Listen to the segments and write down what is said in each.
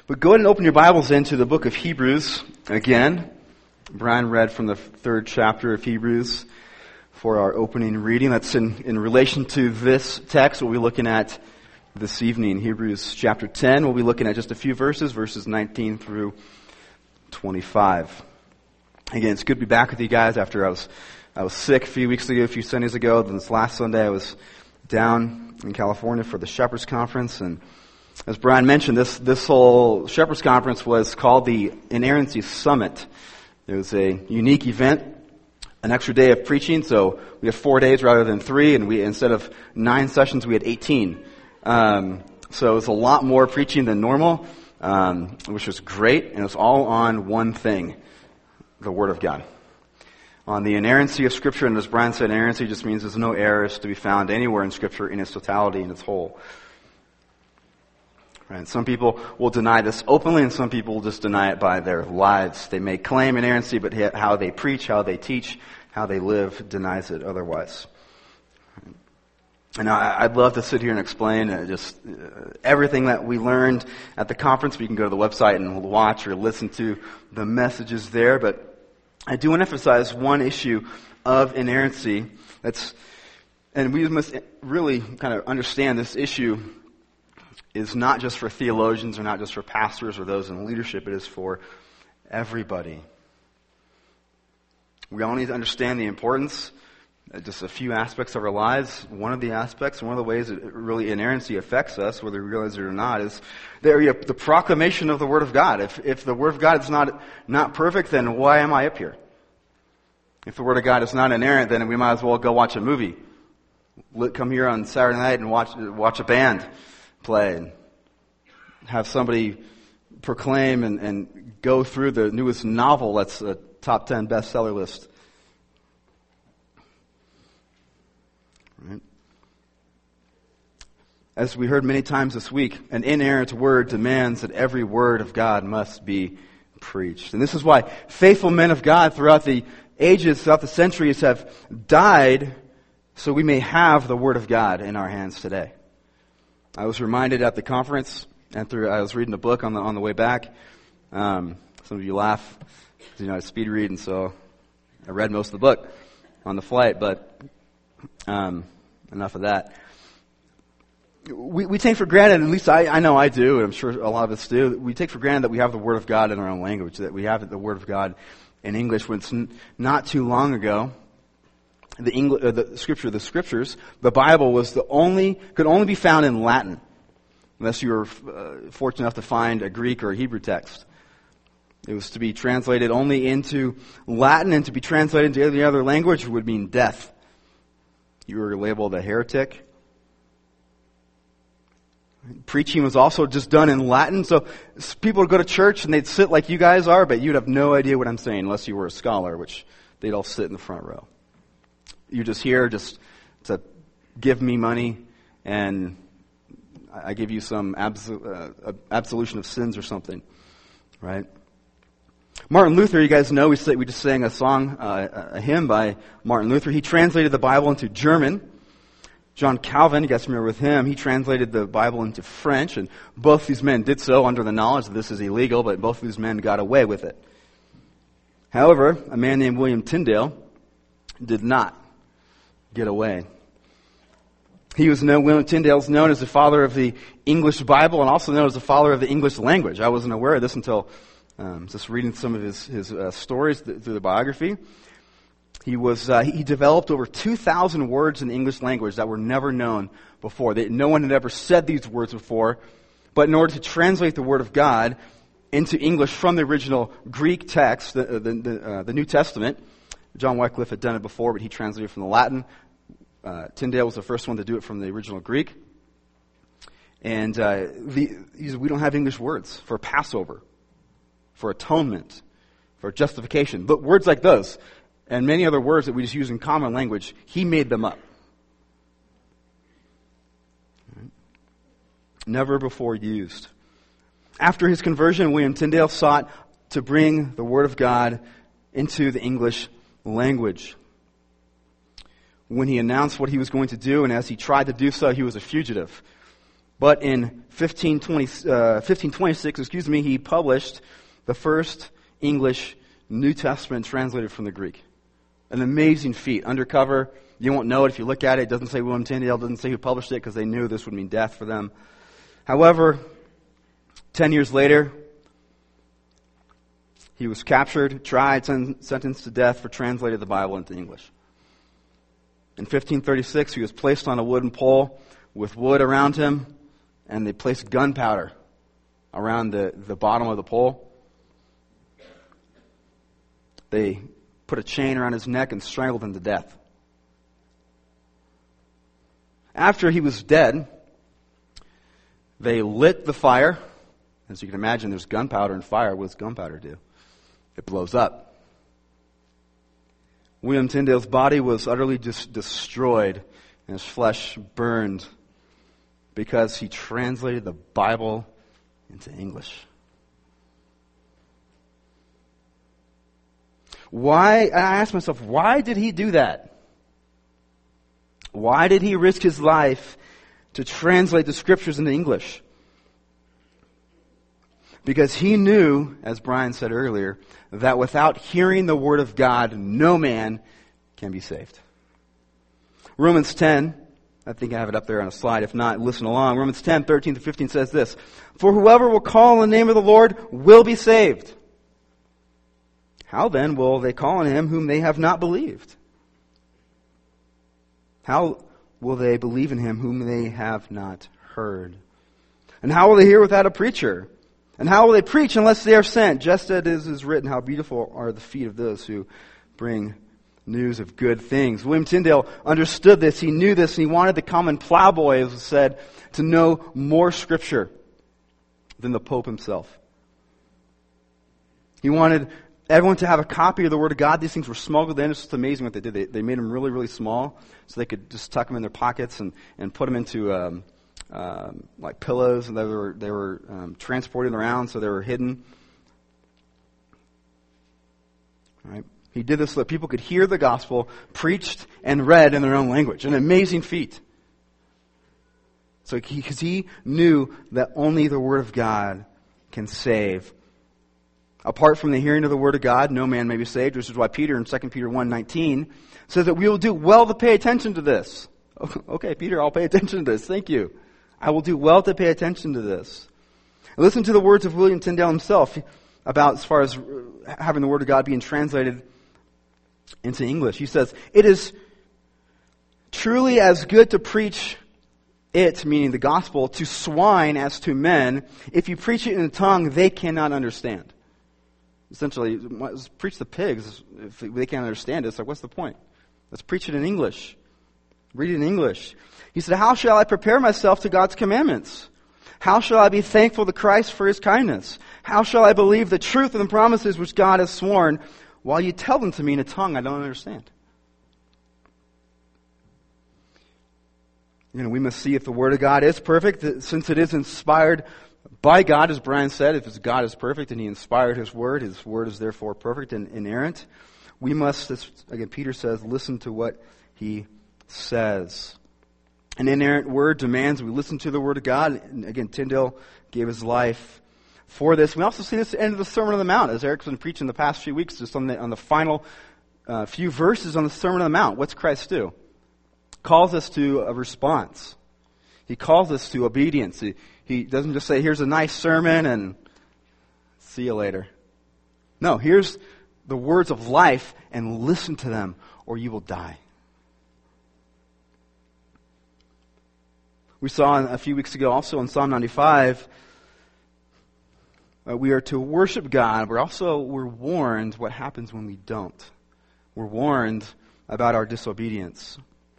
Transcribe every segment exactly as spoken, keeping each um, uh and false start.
But go ahead and open your Bibles into the book of Hebrews again. Brian read from the third chapter of Hebrews for our opening reading. That's in, in relation to this text we'll be looking at this evening. Hebrews chapter ten, we'll be looking at just a few verses, verses nineteen through twenty-five. Again, it's good to be back with you guys after I was I was sick a few weeks ago, a few Sundays ago. Then this last Sunday I was down in California for the Shepherds Conference, and as Brian mentioned, this, this whole Shepherds Conference was called the Inerrancy Summit. It was a unique event, an extra day of preaching, so we had four days rather than three, and we instead of nine sessions, we had eighteen. Um, so it was a lot more preaching than normal, um, which was great, and it was all on one thing, the Word of God. On the inerrancy of Scripture, and as Brian said, inerrancy just means there's no errors to be found anywhere in Scripture in its totality, in its whole. Right. Some people will deny this openly, and some people will just deny it by their lives. They may claim inerrancy, but how they preach, how they teach, how they live denies it otherwise. And I'd love to sit here and explain uh, just uh, everything that we learned at the conference. We can go to the website and watch or listen to the messages there. But I do want to emphasize one issue of inerrancy. That's, and we must really kind of understand this issue is not just for theologians or not just for pastors or those in leadership. It is for everybody. We all need to understand the importance, uh, just a few aspects of our lives. One of the aspects, one of the ways that really inerrancy affects us, whether we realize it or not, is the, the proclamation of the Word of God. If, if the Word of God is not, not perfect, then why am I up here? If the Word of God is not inerrant, then we might as well go watch a movie. Come here on Saturday night and watch, watch a band play and have somebody proclaim and, and go through the newest novel that's a top ten bestseller list. Right. As we heard many times this week, an inerrant word demands that every word of God must be preached. And this is why faithful men of God throughout the ages, throughout the centuries have died so we may have the Word of God in our hands today. I was reminded at the conference, and through I was reading a book on the on the way back. Um, some of you laugh, because you know I speed read, and so I read most of the book on the flight. But um, enough of that. We we take for granted, at least I, I know I do, and I'm sure a lot of us do. We take for granted that we have the Word of God in our own language, that we have the Word of God in English. When it's n- not too long ago, The, English, uh, the scripture, the scriptures, the Bible was the only, could only be found in Latin, unless you were uh, fortunate enough to find a Greek or a Hebrew text. It was to be translated only into Latin, and to be translated into any other language would mean death. You were labeled a heretic. Preaching was also just done in Latin, so people would go to church and they'd sit like you guys are, but you'd have no idea what I'm saying unless you were a scholar, which they'd all sit in the front row. You're just here just to give me money, and I give you some absol- uh, absolution of sins or something, right? Martin Luther, you guys know, we say, we just sang a song, uh, a hymn by Martin Luther. He translated the Bible into German. John Calvin, you guys remember with him, he translated the Bible into French, and both these men did so under the knowledge that this is illegal, but both of these men got away with it. However, a man named William Tyndale did not get away. He was known, William Tyndale is known as the father of the English Bible, and also known as the father of the English language. I wasn't aware of this until um, just reading some of his, his uh, stories th- through the biography. He was uh, he developed over two thousand words in the English language that were never known before. They, no one had ever said these words before, but in order to translate the Word of God into English from the original Greek text, the, the, the, uh, the New Testament, John Wycliffe had done it before, but he translated from the Latin. Uh, Tyndale was the first one to do it from the original Greek. And uh, the, we don't have English words for Passover, for atonement, for justification. But words like those, and many other words that we just use in common language, he made them up. Never before used. After his conversion, William Tyndale sought to bring the Word of God into the English language. When he announced what he was going to do, and as he tried to do so, he was a fugitive. But in fifteen twenty, uh, fifteen twenty-six, excuse me, he published the first English New Testament translated from the Greek. An amazing feat. Undercover, you won't know it if you look at it. It doesn't say William Tyndale, it doesn't say who published it, because they knew this would mean death for them. However, ten years later, he was captured, tried, sen- sentenced to death for translating the Bible into English. In fifteen thirty-six, he was placed on a wooden pole with wood around him, and they placed gunpowder around the, the bottom of the pole. They put a chain around his neck and strangled him to death. After he was dead, they lit the fire. As you can imagine, there's gunpowder and fire. What does gunpowder do? It blows up. William Tyndale's body was utterly just destroyed and his flesh burned because he translated the Bible into English. Why, I asked myself, why did he do that? Why did he risk his life to translate the scriptures into English? Because he knew, as Brian said earlier, that without hearing the word of God, no man can be saved. Romans ten, I think I have it up there on a slide. If not, listen along. Romans ten, thirteen to fifteen says this: For whoever will call on the name of the Lord will be saved. How then will they call on him whom they have not believed? How will they believe in him whom they have not heard? And how will they hear without a preacher? And how will they preach unless they are sent? Just as it is written, how beautiful are the feet of those who bring news of good things. William Tyndale understood this. He knew this, and he wanted the common plowboy, as was said, to know more Scripture than the Pope himself. He wanted everyone to have a copy of the Word of God. These things were smuggled in. It's just amazing what they did. They, they made them really, really small so they could just tuck them in their pockets and, and put them into um, um, like pillows, and they were they were um, transported around, so they were hidden. All right. He did this so that people could hear the gospel preached and read in their own language. An amazing feat. So because he, he knew that only the Word of God can save. Apart from the hearing of the Word of God, no man may be saved, which is why Peter in Second Peter one nineteen says that we will do well to pay attention to this. Okay, Peter, I'll pay attention to this. Thank you. I will do well to pay attention to this. Listen to the words of William Tyndale himself about as far as having the Word of God being translated into English. He says, it is truly as good to preach it, meaning the gospel, to swine as to men. If you preach it in a tongue they cannot understand. Essentially, let's preach the pigs. If they can't understand it, it's like, what's the point? Let's preach it in English. Read it in English. He said, how shall I prepare myself to God's commandments? How shall I be thankful to Christ for His kindness? How shall I believe the truth of the promises which God has sworn, while you tell them to me in a tongue I don't understand? You know, we must see if the Word of God is perfect, since it is inspired by God, as Brian said. If God is perfect and He inspired His Word, His Word is therefore perfect and inerrant. We must, as, again, Peter says, listen to what He says. An inerrant Word demands we listen to the Word of God. And again, Tyndale gave his life for this. We also see this at the end of the Sermon on the Mount, as Eric's been preaching the past few weeks, just on the, on the final uh, few verses on the Sermon on the Mount. What's Christ do? Calls us to a response. He calls us to obedience. He, he doesn't just say, here's a nice sermon and see you later. No, here's the words of life and listen to them or you will die. We saw a few weeks ago also in Psalm ninety-five, uh, we are to worship God. We're also, we're warned what happens when we don't. We're warned about our disobedience.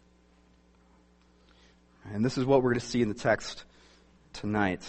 And this is what we're going to see in the text tonight.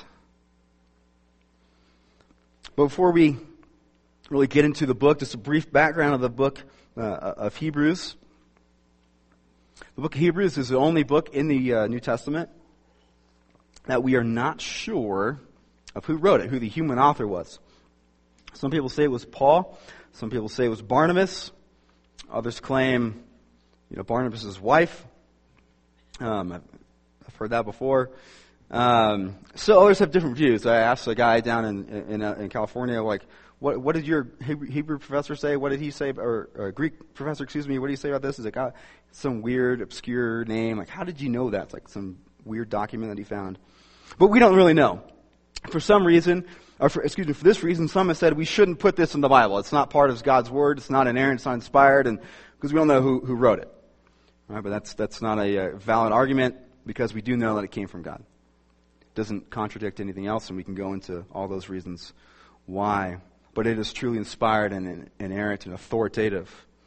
But before we really get into the book, just a brief background of the book uh, of Hebrews. The book of Hebrews is the only book in the uh, New Testament that we are not sure of who wrote it, who the human author was. Some people say it was Paul. Some people say it was Barnabas. Others claim, you know, Barnabas' wife. Um, I've heard that before. Um, so others have different views. I asked a guy down in in, uh, in California, like, what what did your Hebrew, Hebrew professor say? What did he say, or, or Greek professor, excuse me? What did he say about this? Is it got some weird, obscure name? Like, how did you know that? It's like some weird document that he found. But we don't really know. For some reason, or for, excuse me, for this reason, some have said we shouldn't put this in the Bible. It's not part of God's Word. It's not inerrant. It's not inspired, and because we don't know who, who wrote it. All right, but that's that's not a, a valid argument because we do know that it came from God. It doesn't contradict anything else, and we can go into all those reasons why. But it is truly inspired and inerrant and authoritative.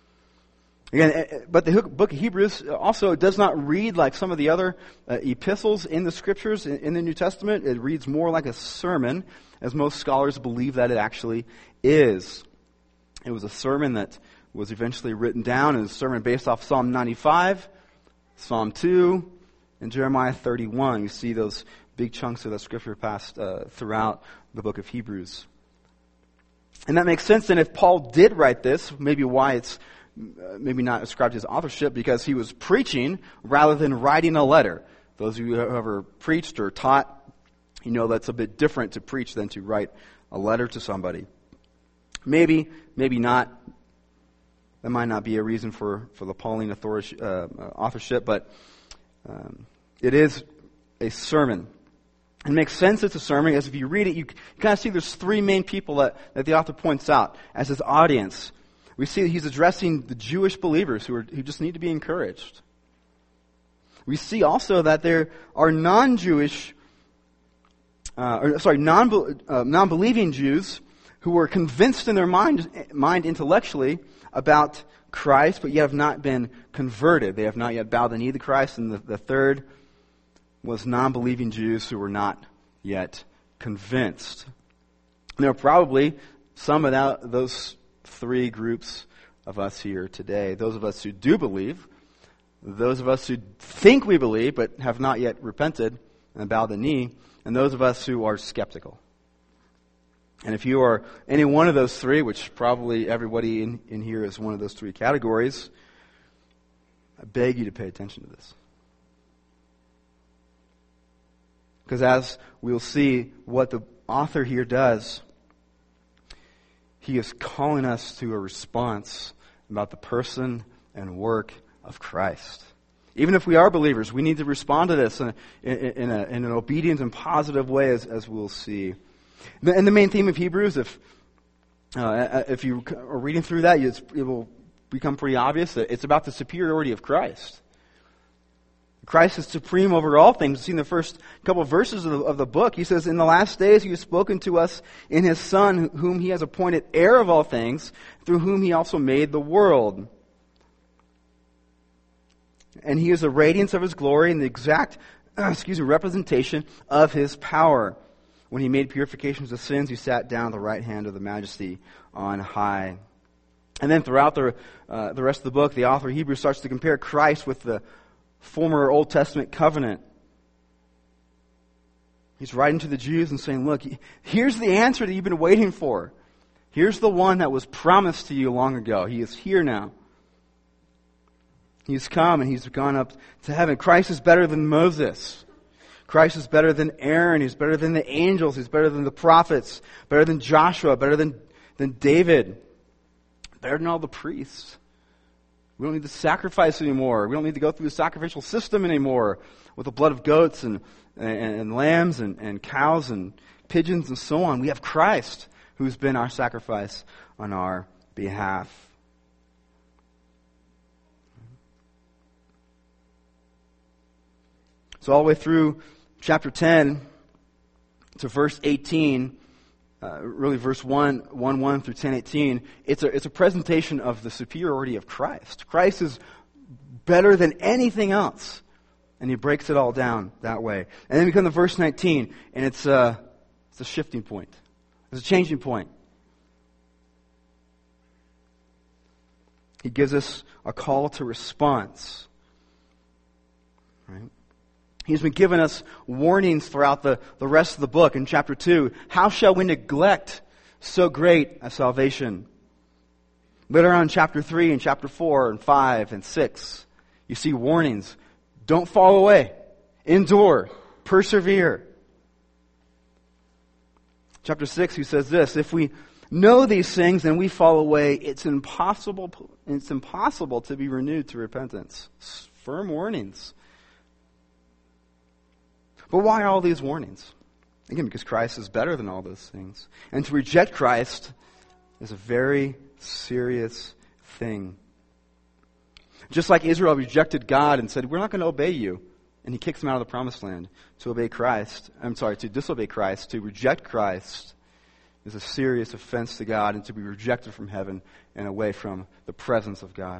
Again, but the book of Hebrews also does not read like some of the other uh, epistles in the Scriptures in, in the New Testament. It reads more like a sermon, as most scholars believe that it actually is. It was a sermon that was eventually written down. It was a sermon based off Psalm ninety-five, Psalm two, and Jeremiah thirty-one. You see those big chunks of the Scripture passed uh, throughout the book of Hebrews. And that makes sense then if Paul did write this, maybe why it's Uh, maybe not ascribed to his authorship, because he was preaching rather than writing a letter. Those of you who have ever preached or taught, you know that's a bit different to preach than to write a letter to somebody. Maybe, maybe not. That might not be a reason for, for the Pauline authorship, uh, authorship, but um, it is a sermon. It makes sense it's a sermon, as if you read it, you, you kind of see there's three main people that, that the author points out as his audience. We see that he's addressing the Jewish believers who are who just need to be encouraged. We see also that there are non-Jewish, uh, or sorry, non uh, non-believing Jews who were convinced in their mind mind intellectually about Christ, but yet have not been converted. They have not yet bowed the knee to Christ. And the, the third was non-believing Jews who were not yet convinced. And there are probably some of that, those three groups of us here today. Those of us who do believe, those of us who think we believe but have not yet repented and bowed the knee, and those of us who are skeptical. And if you are any one of those three, which probably everybody in, in here is one of those three categories, I beg you to pay attention to this. Because as we'll see, what the author here does, he is calling us to a response about the person and work of Christ. Even if we are believers, we need to respond to this in, a, in, a, in an obedient and positive way, as, as we'll see. And the main theme of Hebrews, if uh, if you are reading through that, it's, it will become pretty obvious that it's about the superiority of Christ. Christ is supreme over all things. You see in the first couple of verses of the, of the book, he says, "In the last days he has spoken to us in his Son, whom he has appointed heir of all things, through whom he also made the world. And he is the radiance of his glory and the exact, uh, excuse me, representation of his power. When he made purifications of sins, he sat down at the right hand of the Majesty on high." And then throughout the uh, the rest of the book, the author of Hebrews starts to compare Christ with the former Old Testament covenant. He's writing to the Jews and saying, look, here's the answer that you've been waiting for. Here's the one that was promised to you long ago. He is here now. He's come and he's gone up to heaven. Christ is better than Moses. Christ is better than Aaron. He's better than the angels. He's better than the prophets. Better than Joshua. Better than, than David. Better than all the priests. We don't need to sacrifice anymore. We don't need to go through the sacrificial system anymore with the blood of goats and, and, and lambs and, and cows and pigeons and so on. We have Christ, who's been our sacrifice on our behalf. So all the way through chapter ten to verse eighteen, Uh, really verse one, one, one through ten, eighteen, it's a, it's a presentation of the superiority of Christ. Christ is better than anything else. And he breaks it all down that way. And then we come to verse nineteen, and it's a, it's a shifting point. It's a changing point. He gives us a call to response. Right? He's been giving us warnings throughout the, the rest of the book. In chapter two, how shall we neglect so great a salvation? Later on in chapter three and chapter four and five and six, you see warnings. Don't fall away. Endure. persevere. Chapter six, he says this, if we know these things and we fall away, it's impossible, it's impossible to be renewed to repentance. Firm warnings. But why all these warnings? Again, because Christ is better than all those things. And to reject Christ is a very serious thing. Just like Israel rejected God and said, we're not going to obey you. And he kicks them out of the promised land. To obey Christ, I'm sorry, to disobey Christ, to reject Christ is a serious offense to God and to be rejected from heaven and away from the presence of God.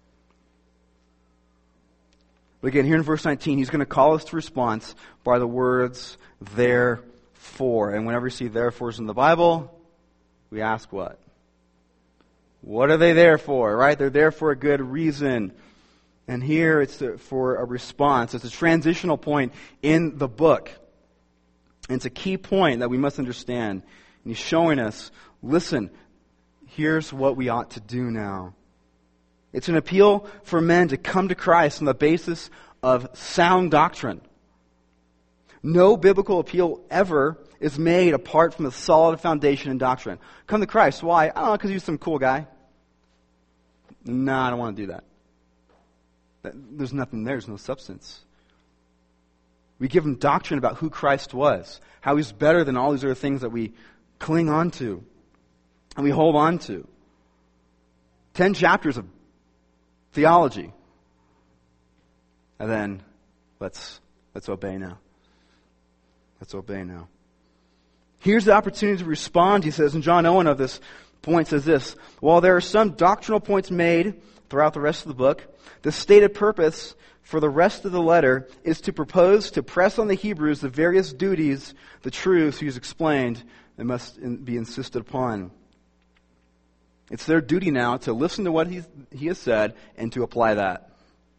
But again, here in verse nineteen, he's going to call us to response by the words, therefore. And whenever you see therefores in the Bible, we ask what? What are they there for, right? They're there for a good reason. And here it's for a response. It's a transitional point in the book. And it's a key point that we must understand. And he's showing us, listen, here's what we ought to do now. It's an appeal for men to come to Christ on the basis of sound doctrine. No biblical appeal ever is made apart from a solid foundation in doctrine. Come to Christ. Why? I don't know, because he's some cool guy. No, I don't want to do that. There's nothing there. There's no substance. We give him doctrine about who Christ was, how he's better than all these other things that we cling on to and we hold on to. Ten chapters of theology. And then let's let's obey now. Let's obey now. Here's the opportunity to respond, he says, and John Owen of this point says this, while there are some doctrinal points made throughout the rest of the book, the stated purpose for the rest of the letter is to propose to press on the Hebrews the various duties, the truths he's explained, that must be insisted upon. It's their duty now to listen to what he's, he has said and to apply that.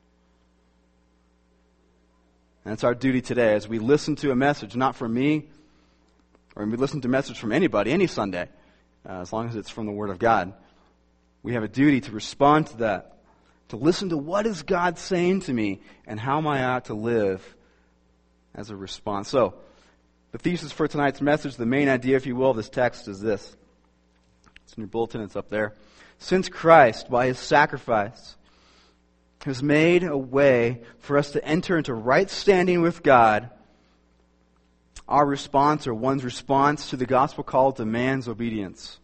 And it's our duty today as we listen to a message, not from me, or we listen to a message from anybody, any Sunday, uh, as long as it's from the Word of God. We have a duty to respond to that, to listen to what is God saying to me and how am I ought to live as a response. So, the thesis for tonight's message, the main idea, if you will, of this text is this. It's in your bulletin, it's up there. Since Christ, by his sacrifice, has made a way for us to enter into right standing with God, our response, or one's response to the gospel call, demands obedience.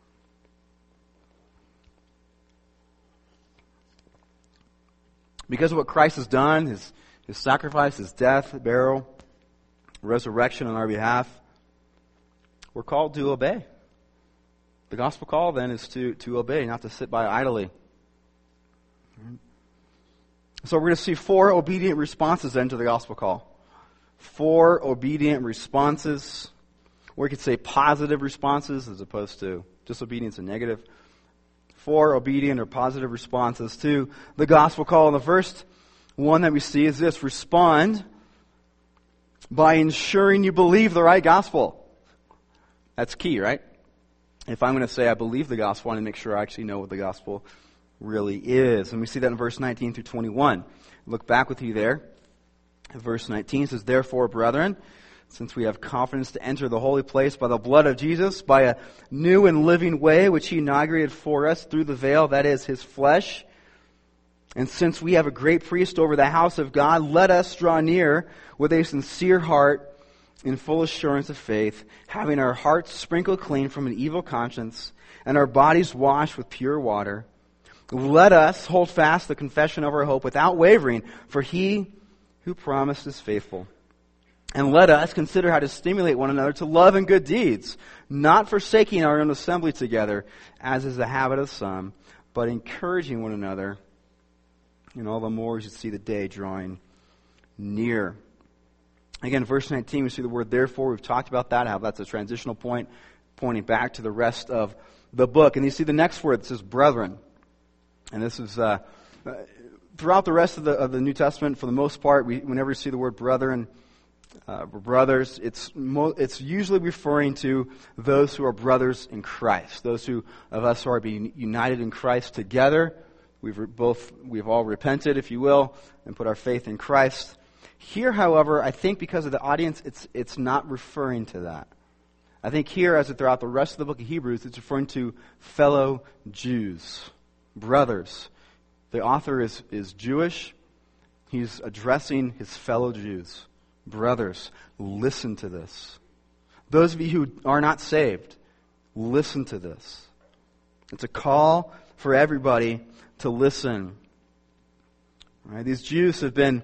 Because of what Christ has done, his, his sacrifice, his death, burial, resurrection on our behalf, we're called to obey. The gospel call then is to, to obey, not to sit by idly. So we're going to see four obedient responses then to the gospel call. Four obedient responses, or we could say positive responses as opposed to disobedience and negative. Four obedient or positive responses to the gospel call. And the first one that we see is this: respond by ensuring you believe the right gospel. That's key, right? If I'm going to say I believe the gospel, I want to make sure I actually know what the gospel really is. And we see that in verse nineteen through twenty-one. Look back with you there. Verse nineteen says, therefore, brethren, since we have confidence to enter the holy place by the blood of Jesus, by a new and living way which he inaugurated for us through the veil, that is, his flesh, and since we have a great priest over the house of God, let us draw near with a sincere heart in full assurance of faith, having our hearts sprinkled clean from an evil conscience and our bodies washed with pure water. Let us hold fast the confession of our hope without wavering, for he who promised is faithful. And let us consider how to stimulate one another to love and good deeds, not forsaking our own assembly together, as is the habit of some, but encouraging one another, and all the more as you see the day drawing near. Again, verse nineteen, we see the word therefore. We've talked about that, how that's a transitional point, pointing back to the rest of the book. And you see the next word that says brethren. And this is, uh, throughout the rest of the, of the New Testament, for the most part, we, whenever we see the word brethren, uh, brothers, it's mo- it's usually referring to those who are brothers in Christ. Those who of us who are being united in Christ together. We've re- both, we've all repented, if you will, and put our faith in Christ. Here, however, I think because of the audience, it's it's not referring to that. I think here, as throughout the rest of the book of Hebrews, it's referring to fellow Jews, brothers. The author is, is Jewish. He's addressing his fellow Jews. Brothers, listen to this. Those of you who are not saved, listen to this. It's a call for everybody to listen. All right, these Jews have been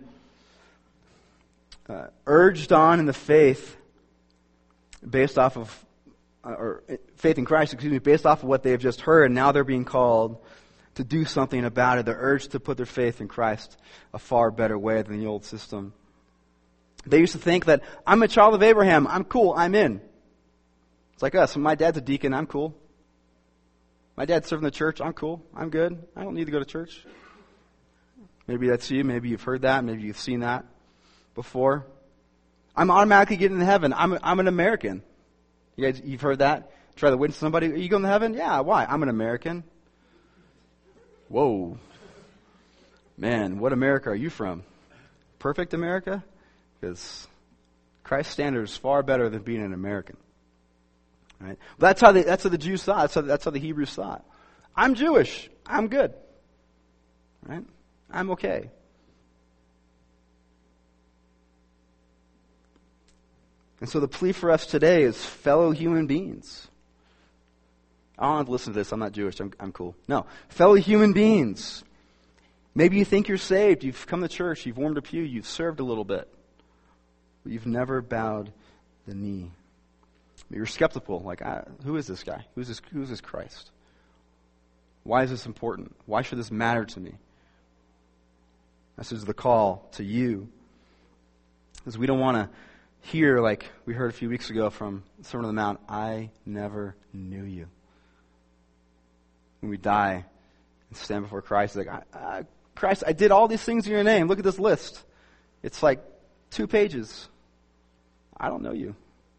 uh, urged on in the faith based off of, uh, or faith in Christ, excuse me, based off of what they've just heard, and now they're being called to do something about it. They're urged to put their faith in Christ a far better way than the old system. They used to think that, I'm a child of Abraham, I'm cool, I'm in. It's like us, my dad's a deacon, I'm cool. My dad's serving the church, I'm cool, I'm good, I don't need to go to church. Maybe that's you, maybe you've heard that, maybe you've seen that before. I'm automatically getting to heaven, I'm, I'm an American. You guys, you've heard that? Try to witness somebody, are you going to heaven? Yeah, why? I'm an American. Whoa. Man, what America are you from? Perfect America? Because Christ's standard is far better than being an American. Right? Well, that's how the, that's how the Jews thought. That's how, that's how the Hebrews thought. I'm Jewish. I'm good. Right? I'm okay. And so the plea for us today is fellow human beings. I don't have to listen to this. I'm not Jewish. I'm, I'm cool. No. Fellow human beings. Maybe you think you're saved. You've come to church. You've warmed a pew. You've served a little bit. But you've never bowed the knee. You're skeptical. Like, I, who is this guy? Who's this, who is this Christ? Why is this important? Why should this matter to me? This is the call to you. Because we don't want to hear, like we heard a few weeks ago from Sermon on the Mount, I never knew you. When we die and stand before Christ, like, I, I, Christ, I did all these things in your name. Look at this list. It's like two pages. I don't know you.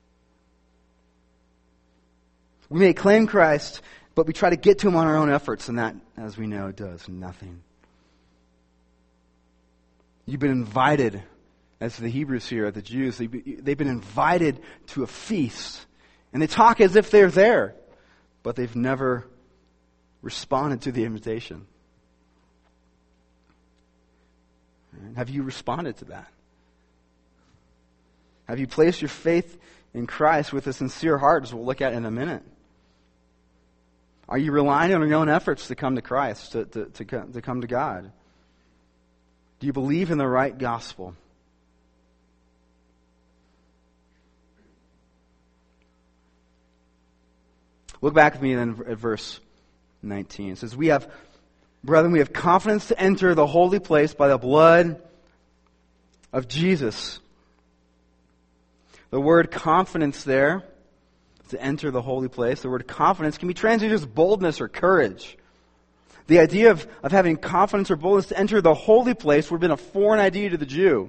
We may claim Christ, but we try to get to Him on our own efforts, and that, as we know, does nothing. You've been invited, as the Hebrews here, the Jews, they've been invited to a feast, and they talk as if they're there, but they've never responded to the invitation. Have you responded to that? Have you placed your faith in Christ with a sincere heart, as we'll look at in a minute? Are you relying on your own efforts to come to Christ, to, to, to, come, to come to God? Do you believe in the right gospel? Look back with me then at verse nineteen. It says, we have, brethren, we have confidence to enter the holy place by the blood of Jesus. The word confidence there, to enter the holy place, the word confidence can be translated as boldness or courage. The idea of, of having confidence or boldness to enter the holy place would have been a foreign idea to the Jew.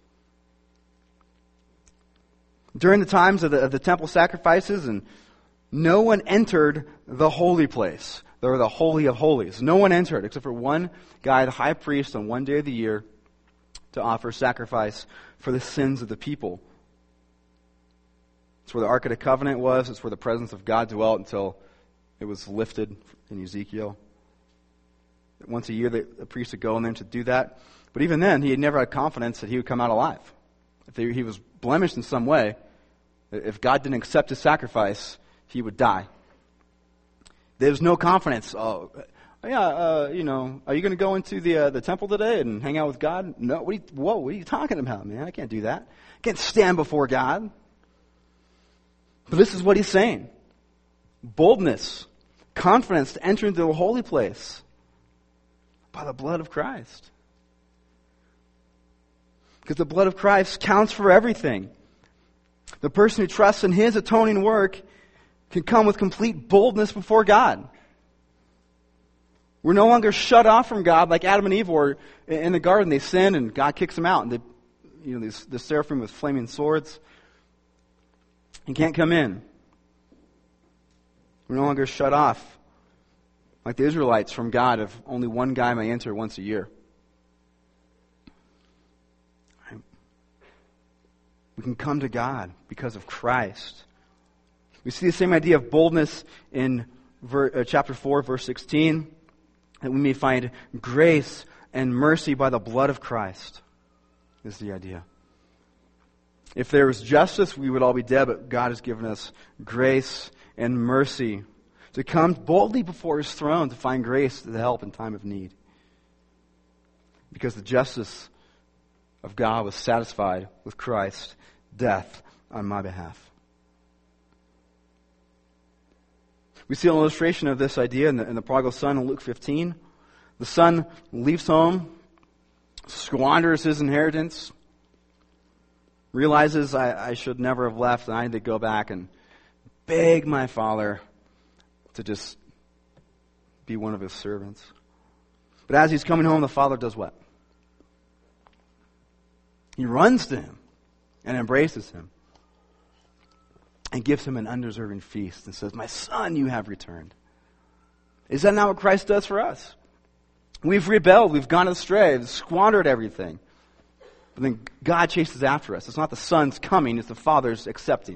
During the times of the, of the temple sacrifices, and no one entered the holy place. They were the Holy of Holies. No one entered except for one guy, the high priest, on one day of the year to offer sacrifice for the sins of the people. It's where the Ark of the Covenant was. It's where the presence of God dwelt until it was lifted in Ezekiel. Once a year, the, the priest would go in there to do that. But even then, he had never had confidence that he would come out alive. If they, he was blemished in some way, if God didn't accept his sacrifice, he would die. There was no confidence. Oh, yeah, uh, you know, are you going to go into the uh, the temple today and hang out with God? No. What are you, whoa, what are you talking about, man? I can't do that. I can't stand before God. But this is what he's saying. Boldness, confidence to enter into the holy place by the blood of Christ. Because the blood of Christ counts for everything. The person who trusts in His atoning work can come with complete boldness before God. We're no longer shut off from God like Adam and Eve were in the garden. They sin and God kicks them out. And they, you know, these, the seraphim with flaming swords. You can't come in. We're no longer shut off like the Israelites from God if only one guy may enter once a year. We can come to God because of Christ. We see the same idea of boldness in ver, uh, chapter four, verse sixteen, that we may find grace and mercy by the blood of Christ, is the idea. If there was justice, we would all be dead, but God has given us grace and mercy to come boldly before His throne to find grace to help in time of need. Because the justice of God was satisfied with Christ's death on my behalf. We see an illustration of this idea in the, in the prodigal son in Luke fifteen. The son leaves home, squanders his inheritance, realizes I, I should never have left, and I need to go back and beg my father to just be one of his servants. But as he's coming home, the father does what? He runs to him and embraces him and gives him an undeserving feast and says, "My son, you have returned." Is that not what Christ does for us? We've rebelled, we've gone astray, we've squandered everything. But then God chases after us. It's not the son's coming, it's the father's accepting.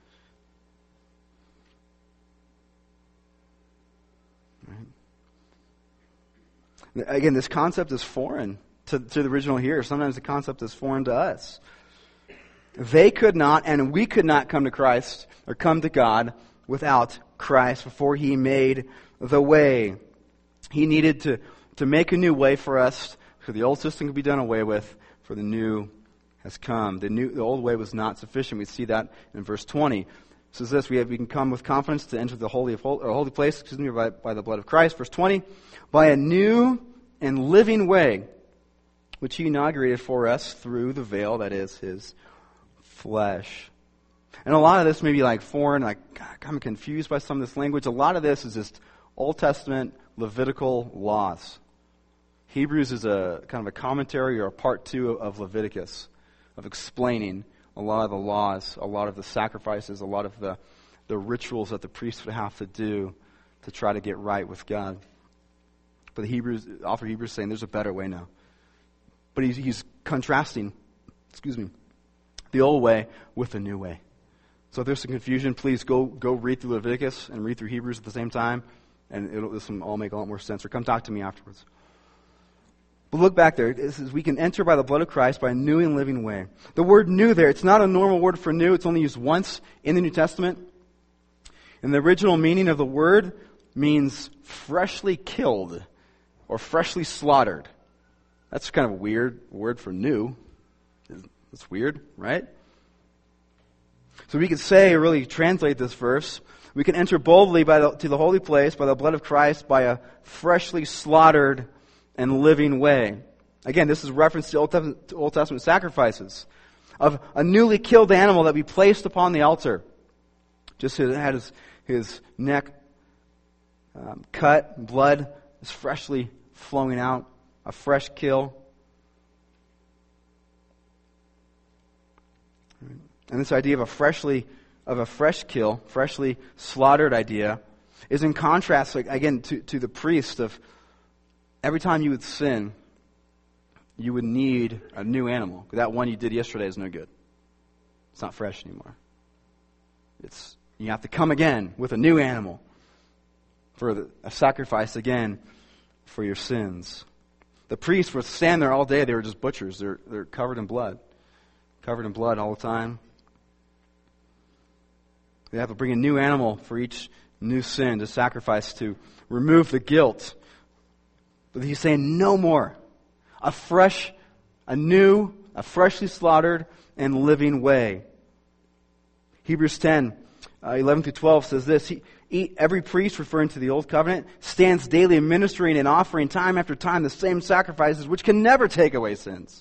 Right? Again, this concept is foreign to, to the original hearers. Sometimes the concept is foreign to us. They could not, and we could not come to Christ or come to God without Christ before He made the way. He needed to, to make a new way for us, so the old system could be done away with, for the new has come. The new, the old way was not sufficient. We see that in verse twenty. It says this: we have we can come with confidence to enter the holy of hol- or holy place, excuse me, by, by the blood of Christ. Verse twenty, by a new and living way, which He inaugurated for us through the veil that is His flesh. And a lot of this may be like foreign, like, God, I'm confused by some of this language. A lot of this is just Old Testament Levitical laws. Hebrews is a kind of a commentary or a part two of Leviticus, of explaining a lot of the laws, a lot of the sacrifices, a lot of the, the rituals that the priests would have to do to try to get right with God. But the Hebrews, author of Hebrews is saying there's a better way now. But he's, he's contrasting, excuse me, the old way with the new way. So if there's some confusion, please go go read through Leviticus and read through Hebrews at the same time, and it'll this will all make a lot more sense. Or come talk to me afterwards. But look back there. It says we can enter by the blood of Christ by a new and living way. The word new there, it's not a normal word for new. It's only used once in the New Testament. And the original meaning of the word means freshly killed or freshly slaughtered. That's kind of a weird word for new. It's weird, right? So we could say, or really translate this verse, we can enter boldly by the, to the holy place by the blood of Christ by a freshly slaughtered and living way. Again, this is reference to Old Testament, to Old Testament sacrifices of a newly killed animal that we placed upon the altar. Just had his, his neck um, cut, blood is freshly flowing out, a fresh kill. And this idea of a freshly, of a fresh kill, freshly slaughtered idea, is in contrast, like, again, to, to the priest of every time you would sin, you would need a new animal. That one you did yesterday is no good. It's not fresh anymore. It's you have to come again with a new animal for the, a sacrifice again for your sins. The priests would stand there all day. They were just butchers. They're they're covered in blood, covered in blood all the time. They have to bring a new animal for each new sin to sacrifice to remove the guilt. But he's saying no more. A fresh, a new, a freshly slaughtered and living way. Hebrews ten, uh, eleven through twelve says this: he, he, every priest, referring to the old covenant, stands daily administering and offering time after time the same sacrifices which can never take away sins.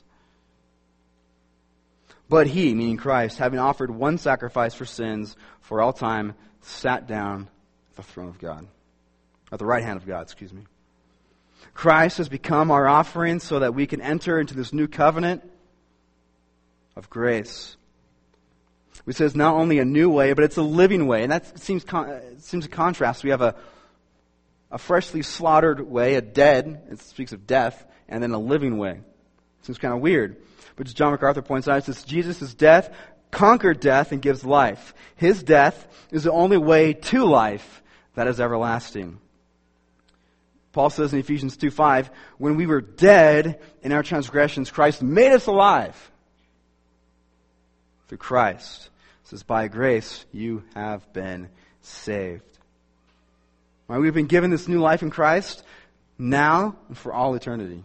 But he, meaning Christ, having offered one sacrifice for sins for all time, sat down at the throne of God. At the right hand of God, excuse me. Christ has become our offering so that we can enter into this new covenant of grace. Which says not only a new way, but it's a living way. And that seems con- seems a contrast. We have a, a freshly slaughtered way, a dead, it speaks of death, and then a living way. Seems kind of weird. But as John MacArthur points out, it says Jesus' death conquered death and gives life. His death is the only way to life that is everlasting. Paul says in Ephesians two five, when we were dead in our transgressions, Christ made us alive through Christ. It says, by grace you have been saved. Right, we've been given this new life in Christ now and for all eternity.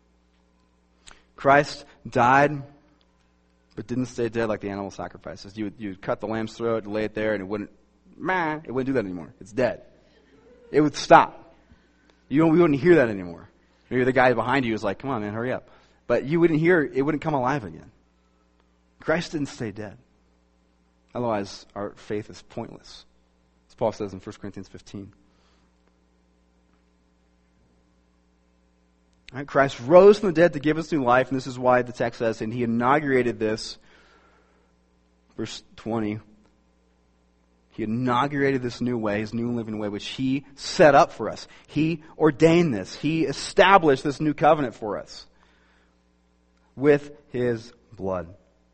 Christ died, but didn't stay dead like the animal sacrifices. You would, you would cut the lamb's throat, lay it there, and it wouldn't, meh, it wouldn't do that anymore. It's dead. It would stop. You don't, we wouldn't hear that anymore. Maybe the guy behind you was like, come on, man, hurry up. But you wouldn't hear, it wouldn't come alive again. Christ didn't stay dead. Otherwise, our faith is pointless. As Paul says in First Corinthians fifteen. Right, Christ rose from the dead to give us new life, and this is why the text says, and he inaugurated this, verse twenty, he inaugurated this new way, his new living way, which he set up for us. He ordained this. He established this new covenant for us with his blood.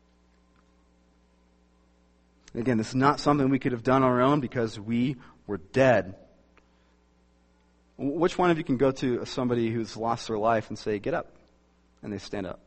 Again, this is not something we could have done on our own because we were dead. Which one of you can go to somebody who's lost their life and say, get up? And they stand up.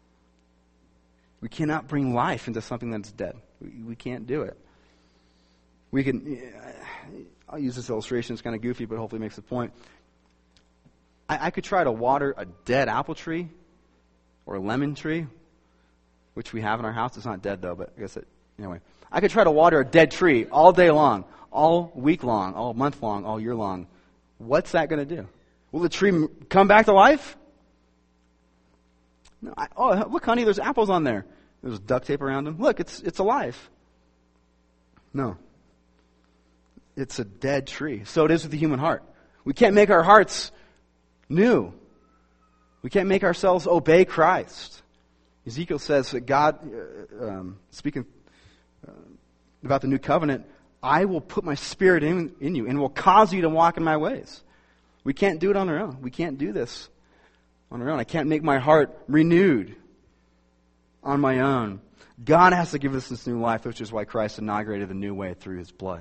We cannot bring life into something that's dead. We, we can't do it. We can, I'll use this illustration, it's kind of goofy, but hopefully it makes the point. I, I could try to water a dead apple tree or a lemon tree, which we have in our house. It's not dead though, but I guess it, anyway. I could try to water a dead tree all day long, all week long, all month long, all year long. What's that going to do? Will the tree come back to life? No, I, oh, look, honey, there's apples on there. There's duct tape around them. Look, it's it's alive. No. It's a dead tree. So it is with the human heart. We can't make our hearts new. We can't make ourselves obey Christ. Ezekiel says that God, uh, um, speaking uh, about the new covenant, I will put my spirit in, in you and will cause you to walk in my ways. We can't do it on our own. We can't do this on our own. I can't make my heart renewed on my own. God has to give us this new life, which is why Christ inaugurated the new way through his blood.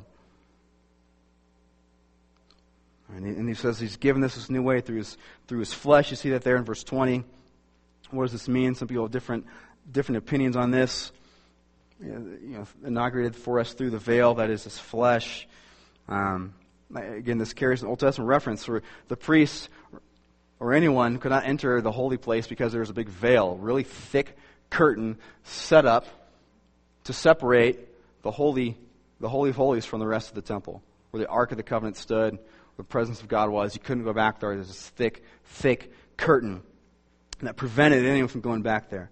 And he, and he says he's given us this new way through his through his flesh. You see that there in verse twenty. What does this mean? Some people have different different opinions on this. You know, inaugurated for us through the veil, that is his flesh. Um, again, this carries an Old Testament reference where the priests or anyone could not enter the holy place because there was a big veil, really thick curtain set up to separate the holy, the holy of holies from the rest of the temple, where the Ark of the Covenant stood, where the presence of God was. You couldn't go back there. There's this thick, thick curtain that prevented anyone from going back there.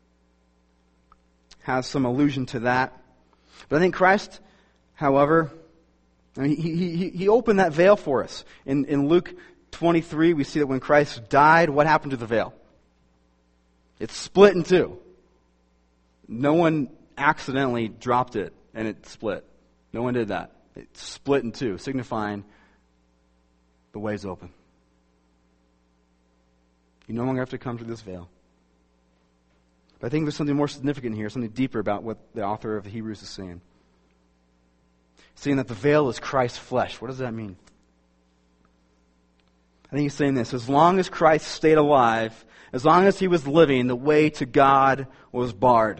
Has some allusion to that. But I think Christ, however, I mean, he, he, he opened that veil for us. In, in Luke twenty-three, we see that when Christ died, what happened to the veil? It split in two. No one accidentally dropped it and it split. No one did that. It split in two, signifying the way's open. You no longer have to come through this veil. But I think there's something more significant here, something deeper about what the author of the Hebrews is saying. Saying that the veil is Christ's flesh. What does that mean? I think he's saying this. As long as Christ stayed alive, as long as he was living, the way to God was barred.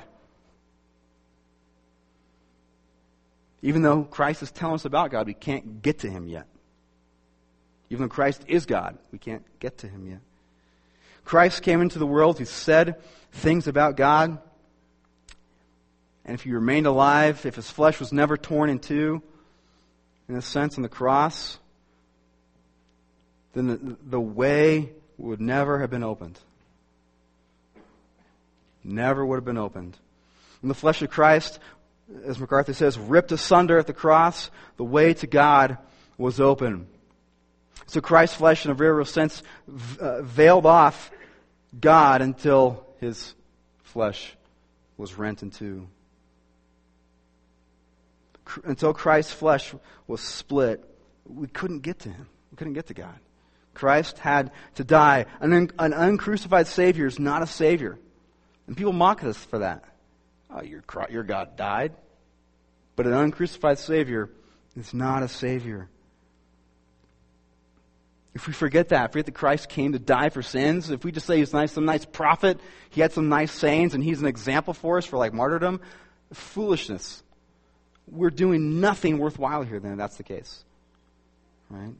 Even though Christ is telling us about God, we can't get to him yet. Even though Christ is God, we can't get to him yet. Christ came into the world, he said things about God. And if he remained alive, if his flesh was never torn in two, in a sense, on the cross, then the, the way would never have been opened. Never would have been opened. When the flesh of Christ, as MacArthur says, ripped asunder at the cross, the way to God was open. So Christ's flesh, in a very real sense, uh, veiled off God until his flesh was rent in two. C- until Christ's flesh was split, we couldn't get to him. We couldn't get to God. Christ had to die. An, un- an uncrucified Savior is not a Savior. And people mock us for that. oh, your, your God died. But an uncrucified Savior is not a Savior. If we forget that, forget that Christ came to die for sins, if we just say he's nice, some nice prophet, he had some nice sayings, and he's an example for us for like martyrdom, foolishness. We're doing nothing worthwhile here then if that's the case. Right?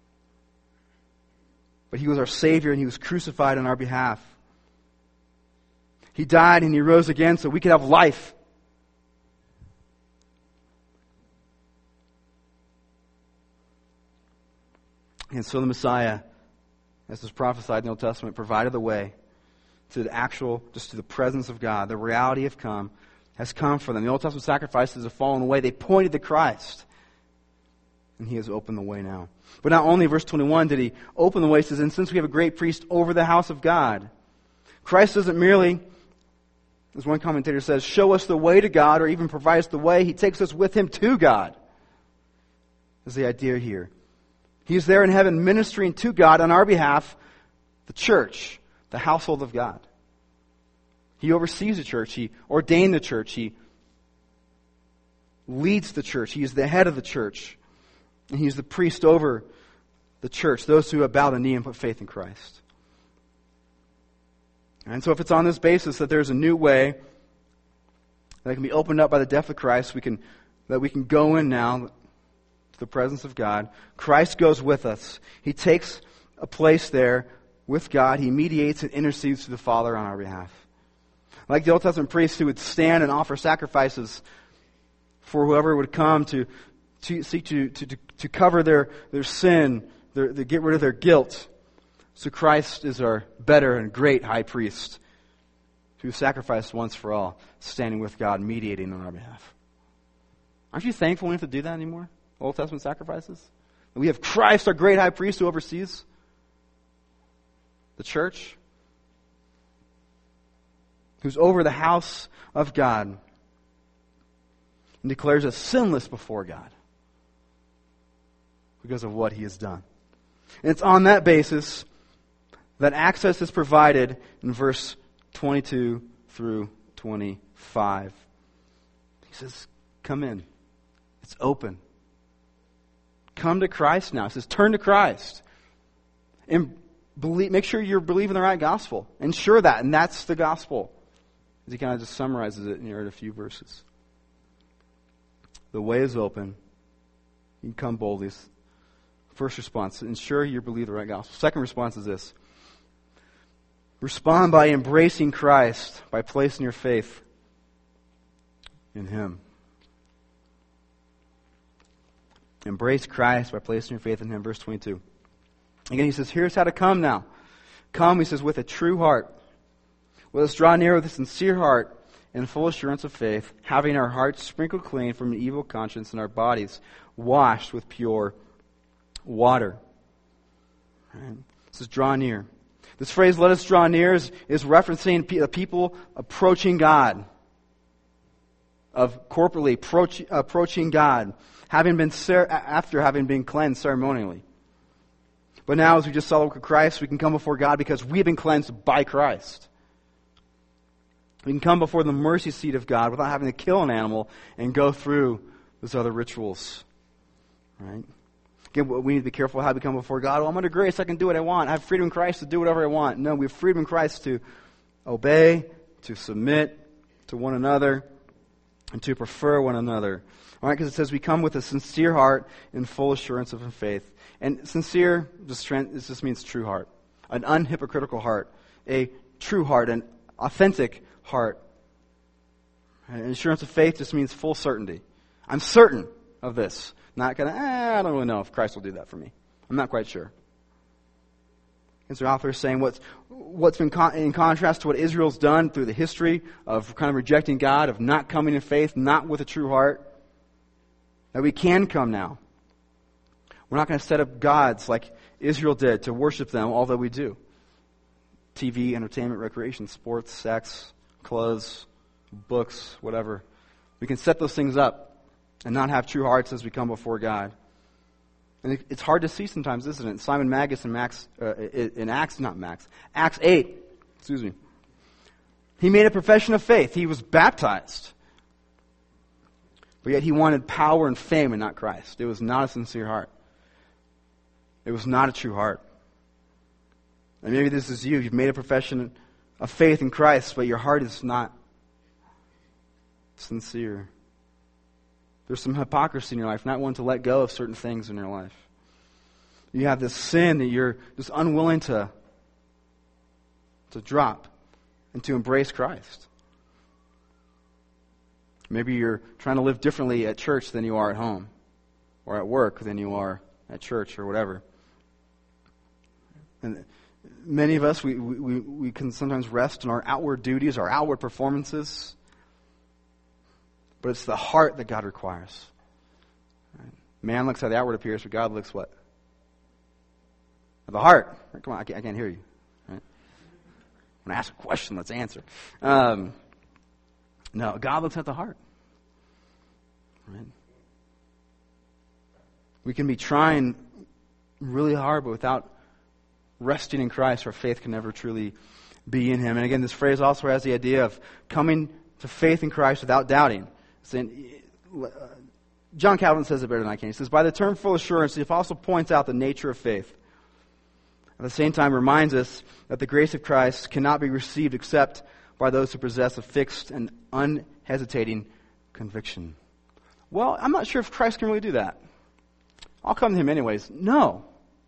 But he was our Savior and he was crucified on our behalf. He died and he rose again so we could have life. And so the Messiah, as is prophesied in the Old Testament, provided the way to the actual, just to the presence of God. The reality have come, has come for them. The Old Testament sacrifices have fallen away. They pointed to Christ. And he has opened the way now. But not only, verse twenty-one, did he open the way, he says, and since we have a great priest over the house of God. Christ doesn't merely, as one commentator says, show us the way to God or even provide us the way. He takes us with him to God. Is the idea here. He's there in heaven ministering to God on our behalf, the church, the household of God. He oversees the church. He ordained the church. He leads the church. He is the head of the church. And he's the priest over the church, those who have bowed the knee and put faith in Christ. And so if it's on this basis that there's a new way that can be opened up by the death of Christ, we can that we can go in now to the presence of God. Christ goes with us. He takes a place there with God. He mediates and intercedes to the Father on our behalf. Like the Old Testament priests who would stand and offer sacrifices for whoever would come to, to seek to, to, to cover their, their sin, their, to get rid of their guilt. So Christ is our better and great high priest who sacrificed once for all, standing with God, mediating on our behalf. Aren't you thankful we don't have to do that anymore? Old Testament sacrifices? We have Christ, our great high priest who oversees the church, who's over the house of God and declares us sinless before God because of what he has done. And it's on that basis that access is provided in verse twenty-two through twenty-five. He says, come in. It's open. Come to Christ now. It says, turn to Christ. And believe, make sure you're believing the right gospel. Ensure that, and that's the gospel. As he kind of just summarizes it in here in a few verses. The way is open. You can come boldly. First response, ensure you believe the right gospel. Second response is this. Respond by embracing Christ, by placing your faith in him. Embrace Christ by placing your faith in him. Verse twenty-two. Again, he says, here's how to come now. Come, he says, with a true heart. Let us draw near with a sincere heart and full assurance of faith, having our hearts sprinkled clean from an evil conscience and our bodies washed with pure water. Right. This is draw near. This phrase, let us draw near, is, is referencing the people approaching God. Of corporately approach, approaching God. Having been after having been cleansed ceremonially. But now, as we just saw with Christ, we can come before God because we have been cleansed by Christ. We can come before the mercy seat of God without having to kill an animal and go through those other rituals. Right? Again, we need to be careful how we come before God. Well, I'm under grace, I can do what I want. I have freedom in Christ to do whatever I want. No, we have freedom in Christ to obey, to submit to one another, and to prefer one another. All right, because it says we come with a sincere heart and full assurance of faith. And sincere just, this just means true heart. An unhypocritical heart. A true heart. An authentic heart. And assurance of faith just means full certainty. I'm certain of this. Not kind of, eh, I don't really know if Christ will do that for me. I'm not quite sure. As the author is saying, what's, what's been con- in contrast to what Israel's done through the history of kind of rejecting God, of not coming in faith, not with a true heart, that we can come now. We're not going to set up gods like Israel did to worship them, although we do. T V, entertainment, recreation, sports, sex, clothes, books, whatever. We can set those things up and not have true hearts as we come before God. And it, it's hard to see sometimes, isn't it? Simon Magus in, Max, uh, in Acts, not Max, Acts eight, excuse me, He made a profession of faith. He was baptized. But yet he wanted power and fame and not Christ. It was not a sincere heart. It was not a true heart. And maybe this is you. You've made a profession of faith in Christ, but your heart is not sincere. There's some hypocrisy in your life, not wanting to let go of certain things in your life. You have this sin that you're just unwilling to, to drop and to embrace Christ. Maybe you're trying to live differently at church than you are at home, or at work than you are at church, or whatever. And many of us, we, we, we can sometimes rest in our outward duties, our outward performances, but it's the heart that God requires. Right? Man looks at the outward appearance, but God looks what? At the heart. Come on, I can't, I can't hear you. Right? When I ask a question, let's answer. Um, no, God looks at the heart. Right? We can be trying really hard, but without resting in Christ, our faith can never truly be in Him. And again, this phrase also has the idea of coming to faith in Christ without doubting. Saying, uh, John Calvin says it better than I can. He says, by the term full assurance, the apostle points out the nature of faith. At the same time, reminds us that the grace of Christ cannot be received except by those who possess a fixed and unhesitating conviction. Well, I'm not sure if Christ can really do that. I'll come to Him anyways. No.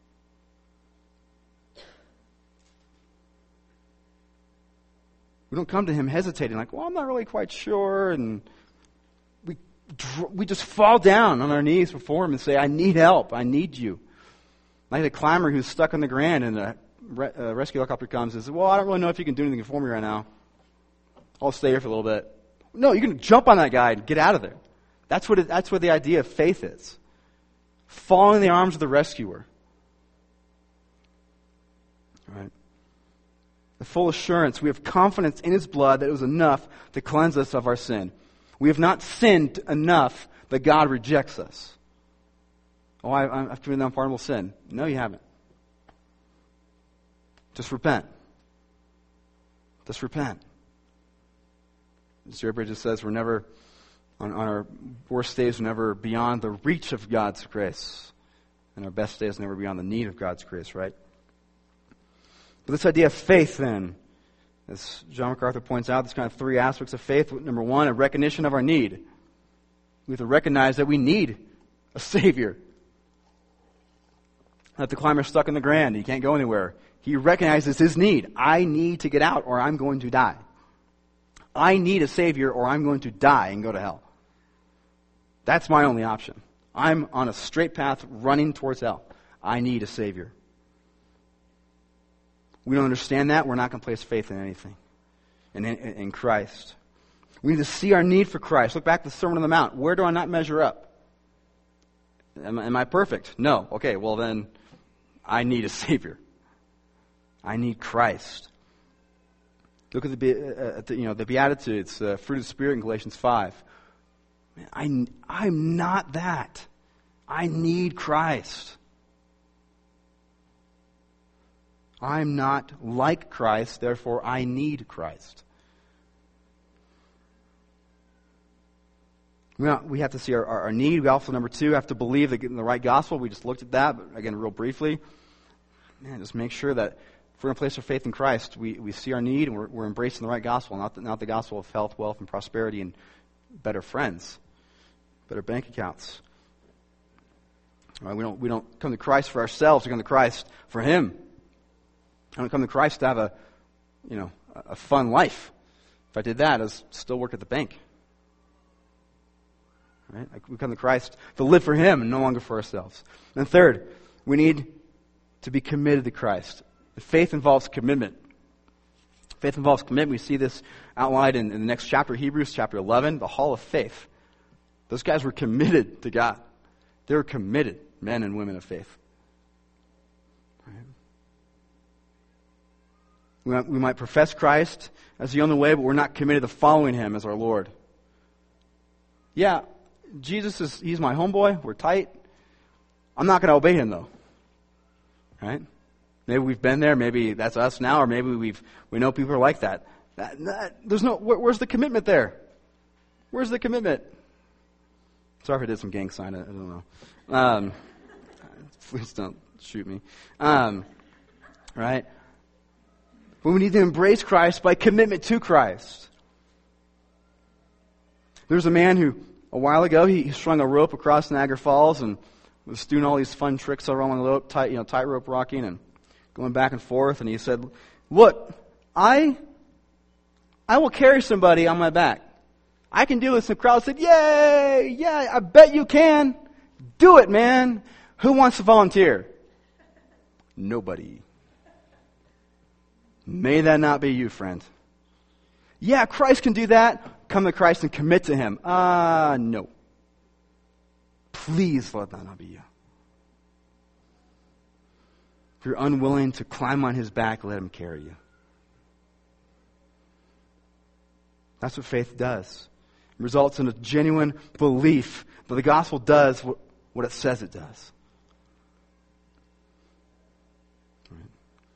We don't come to Him hesitating, like, well, I'm not really quite sure, and we we just fall down on our knees before Him and say, I need help, I need you. Like the climber who's stuck on the ground and a re- uh, rescue helicopter comes and says, well, I don't really know if you can do anything for me right now. I'll stay here for a little bit. No, you can jump on that guy and get out of there. That's what it, that's what the idea of faith is. Fall in the arms of the rescuer. All right. The full assurance, we have confidence in His blood that it was enough to cleanse us of our sin. We have not sinned enough that God rejects us. Oh, I, I've committed an unpardonable sin. No, you haven't. Just repent. Just repent. Stuart Bridges says we're never, on, on our worst days, we're never beyond the reach of God's grace. And our best days never beyond the need of God's grace, right? But this idea of faith, then, as John MacArthur points out, there's kind of three aspects of faith. Number one, a recognition of our need. We have to recognize that we need a Savior. That the climber's stuck in the ground. He can't go anywhere. He recognizes his need. I need to get out or I'm going to die. I need a Savior or I'm going to die and go to hell. That's my only option. I'm on a straight path running towards hell. I need a Savior. We don't understand that, we're not going to place faith in anything. In, in, in Christ. We need to see our need for Christ. Look back to the Sermon on the Mount. Where do I not measure up? Am, am I perfect? No. Okay, well then, I need a Savior. I need Christ. Look at the, uh, at the you know the Beatitudes, uh, fruit of the Spirit in Galatians five. Man, I, I'm not that. I need Christ. I'm not like Christ, therefore I need Christ. We have to see our, our need. We also, number two, have to believe that in the right gospel. We just looked at that, but again, real briefly. Man, just make sure that if we're going to place our faith in Christ, we, we see our need and we're, we're embracing the right gospel, not the, not the gospel of health, wealth, and prosperity and better friends, better bank accounts. All right, we don't we don't come to Christ for ourselves. We come to Christ for Him. I don't come to Christ to have a, you know, a fun life. If I did that, I'd still work at the bank. Right? We come to Christ to live for Him and no longer for ourselves. And third, we need to be committed to Christ. Faith involves commitment. Faith involves commitment. We see this outlined in, in the next chapter, Hebrews chapter eleven, the Hall of Faith. Those guys were committed to God. They were committed, men and women of faith. We might, we might profess Christ as the only way, but we're not committed to following Him as our Lord. Yeah, Jesus is, He's my homeboy. We're tight. I'm not going to obey Him though. Right? Maybe we've been there. Maybe that's us now, or maybe we've we know people are like that. That, that, there's no, where, where's the commitment there? Where's the commitment? Sorry if I did some gang sign. I don't know. Um, please don't shoot me. Um, right? But we need to embrace Christ by commitment to Christ. There's a man who, a while ago, he, he strung a rope across Niagara Falls and was doing all these fun tricks around the rope, tight, you know, tightrope rocking and going back and forth. And he said, "Look, I, I will carry somebody on my back. I can do this." And the crowd said, "Yay! Yeah, I bet you can. Do it, man. Who wants to volunteer?" Nobody. May that not be you, friend. Yeah, Christ can do that. Come to Christ and commit to Him. Ah, uh, no. Please let that not be you. If you're unwilling to climb on His back, let Him carry you. That's what faith does. It results in a genuine belief that the gospel does what, what it says it does. Right.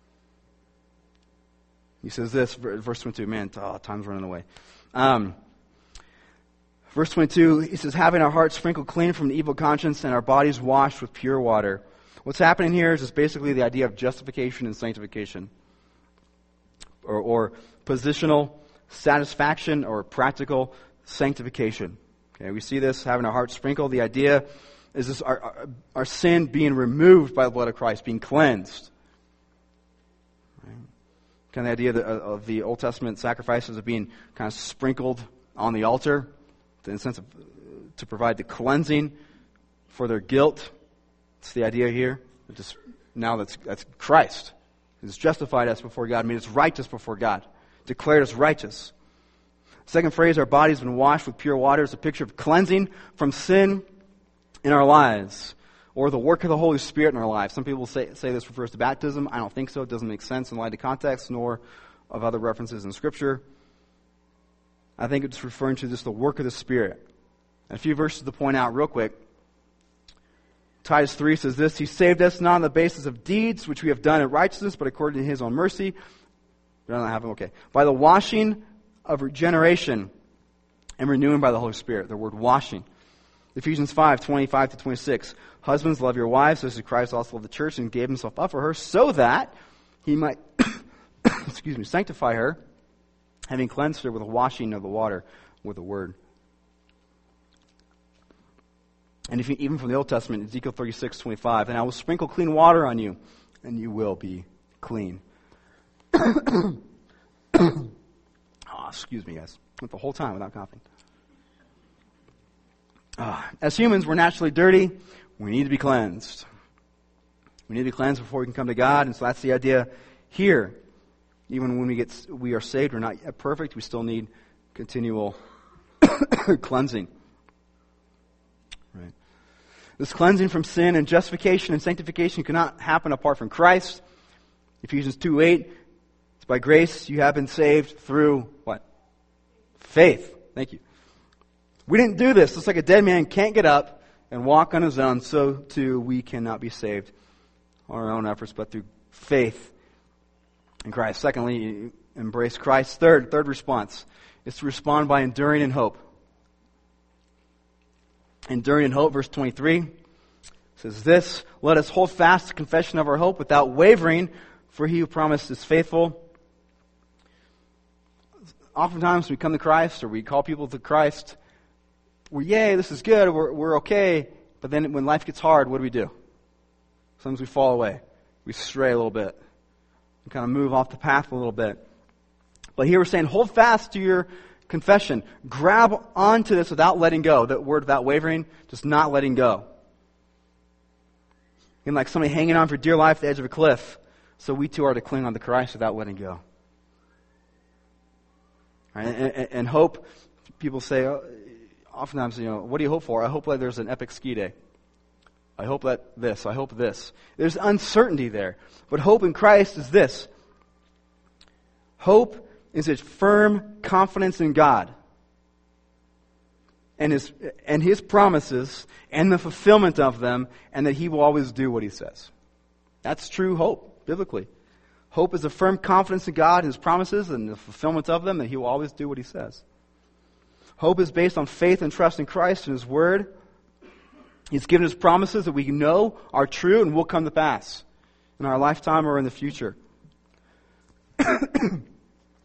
He says this, verse twenty-two. Man, oh, time's running away. Um, verse twenty-two, he says, "Having our hearts sprinkled clean from an evil conscience and our bodies washed with pure water." What's happening here is just basically the idea of justification and sanctification. Or, or positional satisfaction or practical sanctification. Okay, we see this, having our hearts sprinkled. The idea is this, our, our, our sin being removed by the blood of Christ, being cleansed. Right? Kind of the idea of the, of the Old Testament sacrifices of being kind of sprinkled on the altar, in the sense of to provide the cleansing for their guilt. It's the idea here. Just now that's that's Christ. He's justified us before God, made us righteous before God, declared us righteous. Second phrase, our body's been washed with pure water, is a picture of cleansing from sin in our lives, or the work of the Holy Spirit in our lives. Some people say, say this refers to baptism. I don't think so. It doesn't make sense in light of context, nor of other references in Scripture. I think it's referring to just the work of the Spirit. And a few verses to point out real quick. Titus three says this, "He saved us not on the basis of deeds which we have done in righteousness, but according to His own mercy." We don't have them, okay. "By the washing of regeneration and renewing by the Holy Spirit." The word washing. Ephesians five, twenty-five to twenty-six. "Husbands, love your wives, as Christ also loved the church and gave Himself up for her, so that He might excuse me, sanctify her, having cleansed her with the washing of the water with the word." And if you, even from the Old Testament, Ezekiel thirty-six, twenty-five, "And I will sprinkle clean water on you, and you will be clean." Oh, excuse me, guys. Went the whole time without coughing. Uh, as humans, we're naturally dirty. We need to be cleansed. We need to be cleansed before we can come to God, and so that's the idea here. Even when we get we are saved, we're not yet perfect. We still need continual cleansing. Right. This cleansing from sin and justification and sanctification cannot happen apart from Christ. Ephesians two eight, "It's by grace you have been saved through" what? Faith. Thank you. We didn't do this. Just like a dead man can't get up and walk on his own, so too we cannot be saved on our own efforts, but through faith in Christ. Secondly, embrace Christ. Third, third response is to respond by enduring in hope. Enduring in hope, verse twenty-three says this, "Let us hold fast the confession of our hope without wavering, for He who promised is faithful." Oftentimes we come to Christ, or we call people to Christ, we're, yay, this is good, we're, we're okay, but then when life gets hard, what do we do? Sometimes we fall away. We stray a little bit. We kind of move off the path a little bit. But here we're saying, hold fast to your confession. Grab onto this without letting go. That word without wavering, just not letting go. And like somebody hanging on for dear life at the edge of a cliff. So we too are to cling on to Christ without letting go. Right? And, and, and hope, people say, oh, oftentimes, you know, what do you hope for? I hope that there's an epic ski day. I hope that this, I hope this. There's uncertainty there. But hope in Christ is this. Hope is a firm confidence in God and His and His promises and the fulfillment of them, and that He will always do what He says. That's true hope, biblically. Hope is a firm confidence in God and His promises and the fulfillment of them, that He will always do what He says. Hope is based on faith and trust in Christ and His Word. He's given us promises that we know are true and will come to pass in our lifetime or in the future. The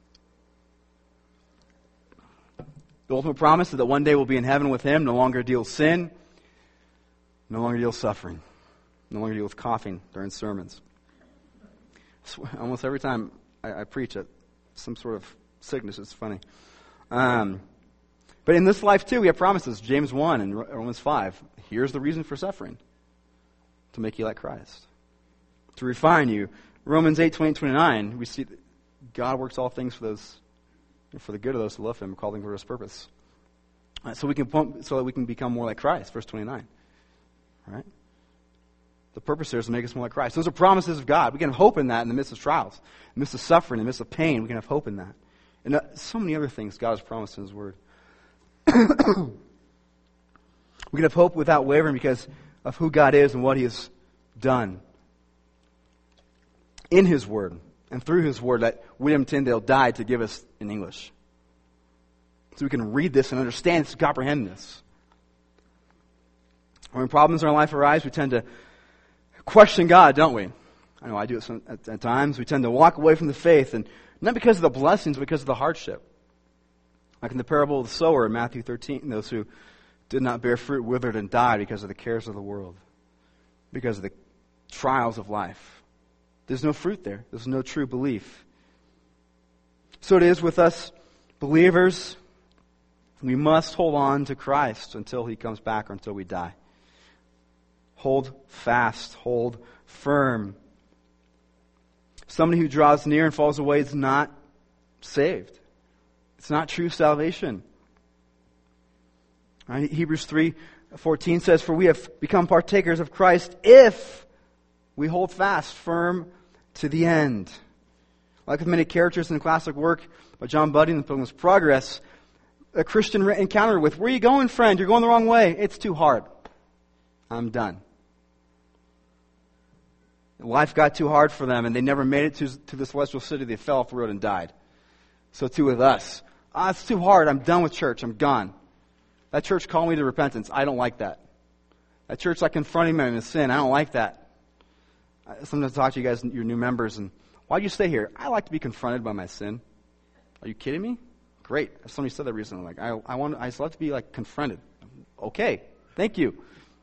ultimate promise is that one day we'll be in heaven with Him, no longer deal with sin, no longer deal with suffering, no longer deal with coughing during sermons. Almost every time I, I preach at some sort of sickness, it's funny. Um, but in this life too, we have promises. James one and Romans five. Here's the reason for suffering: to make you like Christ, to refine you. Romans eight twenty and twenty-nine. We see that God works all things for those, for the good of those who love Him, according to His purpose. Uh, so we can, so that we can become more like Christ. Verse twenty-nine. All right. The purpose there is to make us more like Christ. Those are promises of God. We can have hope in that in the midst of trials, in the midst of suffering, in the midst of pain. We can have hope in that. And uh, so many other things God has promised in His Word. We can have hope without wavering because of who God is and what He has done in His Word and through His Word that William Tyndale died to give us in English. So we can read this and understand this and comprehend this. When problems in our life arise, we tend to question God, don't we? I know I do it some, at, at times. We tend to walk away from the faith, and not because of the blessings, but because of the hardship. Like in the parable of the sower in Matthew thirteen, those who did not bear fruit withered and died because of the cares of the world, because of the trials of life. There's no fruit there. There's no true belief. So it is with us believers. We must hold on to Christ until He comes back or until we die. Hold fast, hold firm. Somebody who draws near and falls away is not saved. It's not true salvation. Right? Hebrews three fourteen says, "For we have become partakers of Christ if we hold fast, firm to the end." Like with many characters in the classic work by John Bunyan, The Pilgrim's Progress, a Christian encountered with, "Where are you going, friend? You're going the wrong way. It's too hard. I'm done." Life got too hard for them, and they never made it to, to the celestial city. They fell off the road and died. So too with us. Ah, it's too hard. I'm done with church. I'm gone. That church called me to repentance. I don't like that. That church like confronting me in sin. I don't like that. I sometimes talk to you guys, your new members, and why'd you stay here? I like to be confronted by my sin. Are you kidding me? Great. Somebody said that recently. Like, I, I want, I just love to be like confronted. Okay. Thank you.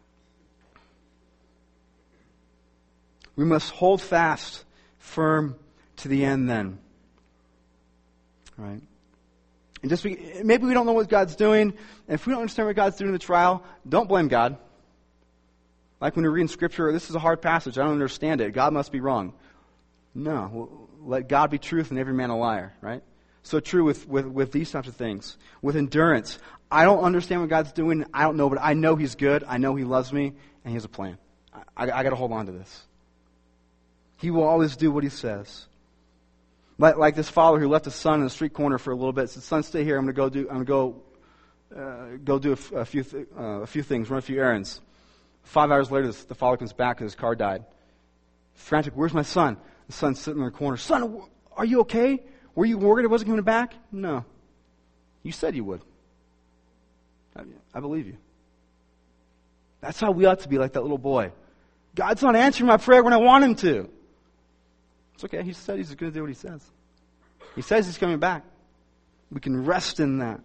We must hold fast, firm to the end then. All right? And just be, maybe we don't know what God's doing. And if we don't understand what God's doing in the trial, don't blame God. Like when we read in Scripture, this is a hard passage. I don't understand it. God must be wrong. No. Let God be truth and every man a liar. Right? So true with, with, with these types of things. With endurance. I don't understand what God's doing. I don't know, but I know He's good. I know He loves me. And He has a plan. I, I, I got to hold on to this. He will always do what He says. Like, like this father who left his son in the street corner for a little bit. Said, "Son, stay here. I'm going to go do. I'm going to go uh, go do a, f- a few th- uh, a few things. Run a few errands." Five hours later, the father comes back because his car died. Frantic. "Where's my son?" The son's sitting in the corner. "Son, are you okay? Were you worried it wasn't coming back?" "No. You said you would." I, I believe you. That's how we ought to be, like that little boy. God's not answering my prayer when I want Him to. It's okay. He said He's going to do what He says. He says He's coming back. We can rest in that.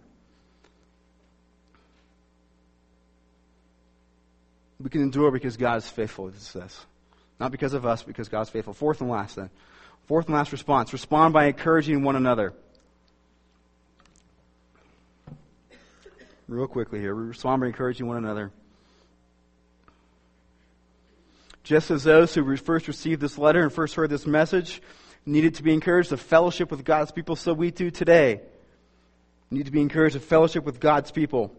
We can endure because God is faithful, it says. Not because of us, because God's faithful. Fourth and last then. Fourth and last response. Respond by encouraging one another. Real quickly here. Respond by encouraging one another. Just as those who first received this letter and first heard this message needed to be encouraged to fellowship with God's people, so we too today need to be encouraged to fellowship with God's people.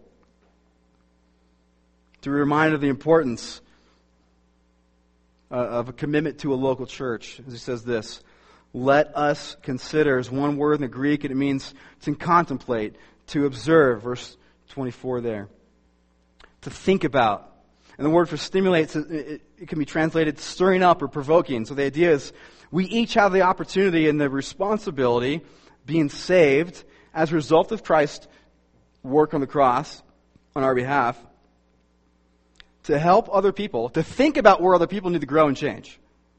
To be reminded of the importance uh, of a commitment to a local church. As he says this, "Let us consider," is one word in the Greek, and it means to contemplate, to observe. Verse twenty-four there. To think about. And the word for stimulates, it, it can be translated stirring up or provoking. So the idea is we each have the opportunity and the responsibility, being saved as a result of Christ's work on the cross on our behalf, to help other people, to think about where other people need to grow and change.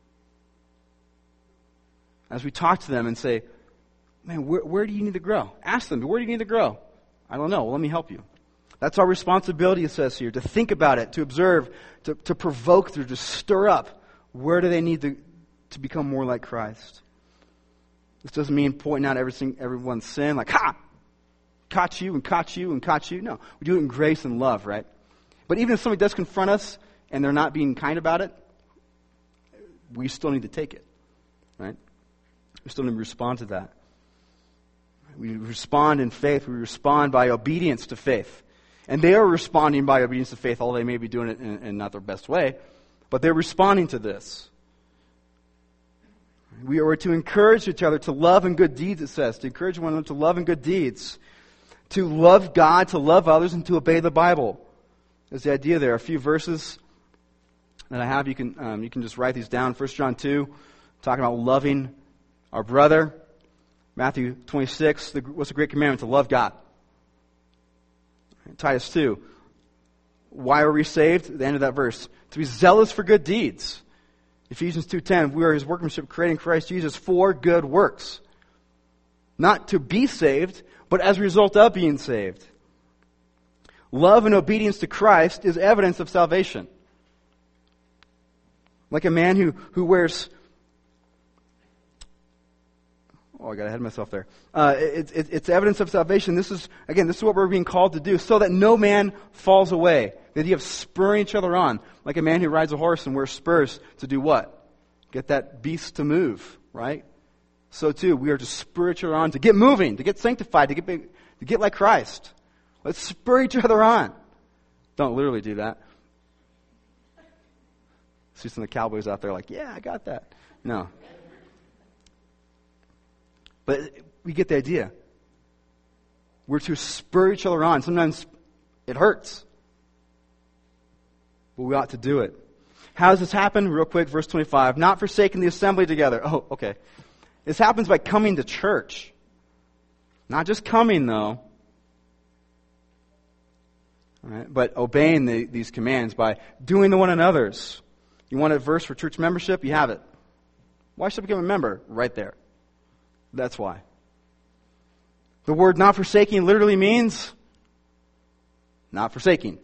As we talk to them and say, man, where, where do you need to grow? Ask them, where do you need to grow? I don't know. Well, let me help you. That's our responsibility, it says here, to think about it, to observe, to, to provoke, to just stir up. Where do they need to, to become more like Christ? This doesn't mean pointing out everything, everyone's sin, like, ha! Caught you and caught you and caught you. No, we do it in grace and love, right? But even if somebody does confront us and they're not being kind about it, we still need to take it, right? We still need to respond to that. We respond in faith. We respond by obedience to faith. And they are responding by obedience to faith, although they may be doing it in, in not their best way. But they're responding to this. We are to encourage each other to love and good deeds, it says. To encourage one another to love and good deeds. To love God, to love others, and to obey the Bible. There's the idea there. A few verses that I have, you can um, you can just write these down. First John two, talking about loving our brother. Matthew twenty-six, the, what's the great commandment? To love God. Titus two, why are we saved? The end of that verse. To be zealous for good deeds. Ephesians two ten, we are His workmanship creating Christ Jesus for good works. Not to be saved, but as a result of being saved. Love and obedience to Christ is evidence of salvation. Like a man who, who wears... Oh, I got ahead of myself there. Uh, it, it, it's evidence of salvation. This is, again, this is what we're being called to do, so that no man falls away. The idea of spurring each other on. Like a man who rides a horse and wears spurs to do what? Get that beast to move, right? So too, we are to spur each other on, to get moving, to get sanctified, to get, to get like Christ. Let's spur each other on. Don't literally do that. See some of the cowboys out there like, yeah, I got that. No. But we get the idea. We're to spur each other on. Sometimes it hurts. But we ought to do it. How does this happen? Real quick, verse twenty-five. Not forsaking the assembly together. Oh, okay. This happens by coming to church. Not just coming, though. All right, but obeying the, these commands by doing to one another's. You want a verse for church membership? You have it. Why should I become a member? Right there. That's why. The word not forsaking literally means not forsaking.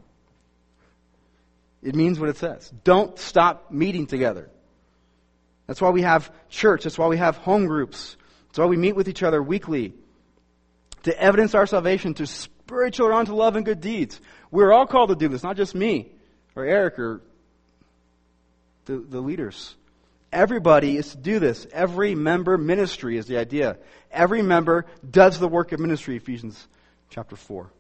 It means what it says. Don't stop meeting together. That's why we have church. That's why we have home groups. That's why we meet with each other weekly. To evidence our salvation, to spur each other on to love and good deeds. We're all called to do this, not just me or Eric or the, the leaders. Everybody is to do this. Every member ministry is the idea. Every member does the work of ministry, Ephesians chapter four.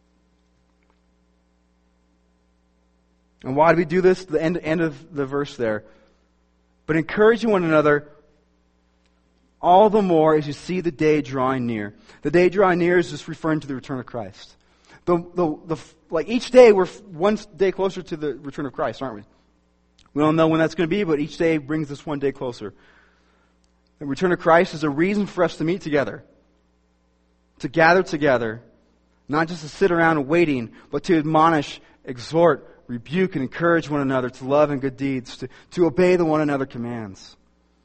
And why do we do this? The end, end of the verse there. But encouraging one another all the more as you see the day drawing near. The day drawing near is just referring to the return of Christ. The, the, the, like each day, we're one day closer to the return of Christ, aren't we? We don't know when that's going to be, but each day brings us one day closer. The return of Christ is a reason for us to meet together. To gather together. Not just to sit around waiting, but to admonish, exhort, rebuke, and encourage one another to love and good deeds. To, to obey the one another commands.